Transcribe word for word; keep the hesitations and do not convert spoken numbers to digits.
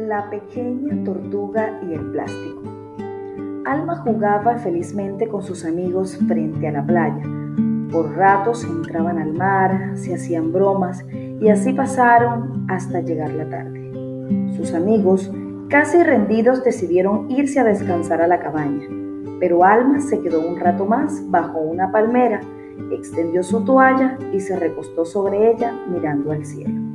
La pequeña tortuga y el plástico. Alma jugaba felizmente con sus amigos frente a la playa. Por ratos entraban al mar, se hacían bromas y así pasaron hasta llegar la tarde. Sus amigos, casi rendidos, decidieron irse a descansar a la cabaña, pero Alma se quedó un rato más bajo una palmera, extendió su toalla y se recostó sobre ella mirando al cielo.